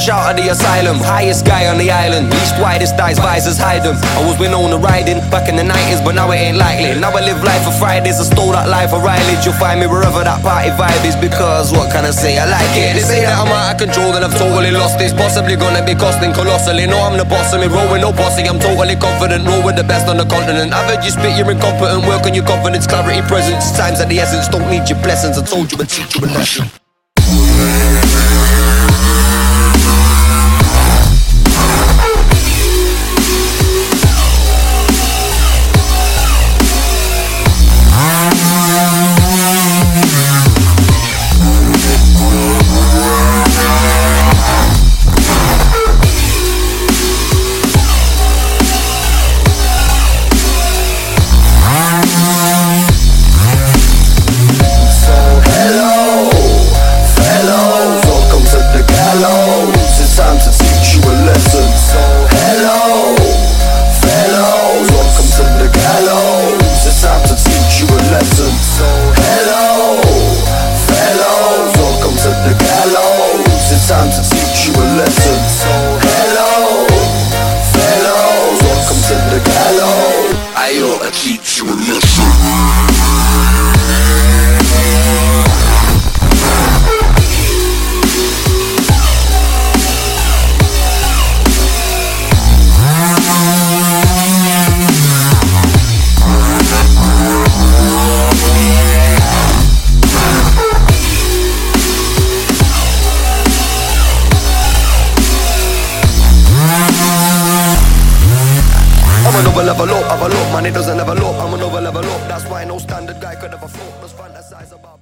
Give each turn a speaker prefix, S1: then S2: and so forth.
S1: fresh out of the asylum. Highest guy on the island, least widest eyes, visors hide them. I was been on the riding back in the 90s, but now it ain't likely. Now I live life for Fridays, I stole that life for Riley. You'll find me wherever that party vibe is, because what can I say, I like it. They say that I'm out of control, that I've totally lost it. It's possibly gonna be costing colossally. No, I'm the boss of me, roll with no posse. I'm totally confident, roll with the best on the continent. I've heard you spit, you're incompetent. Work on your confidence, clarity, presence. Time's at the essence, don't need your blessings. I told you, but teach you a lesson.
S2: Time to teach you a lesson. So hello, fellows, welcome to the gallows. I ought to teach you a lesson.
S1: I'm another level up, man, it doesn't ever look. I'm another level up, that's why no standard guy could ever float. Just fantasize about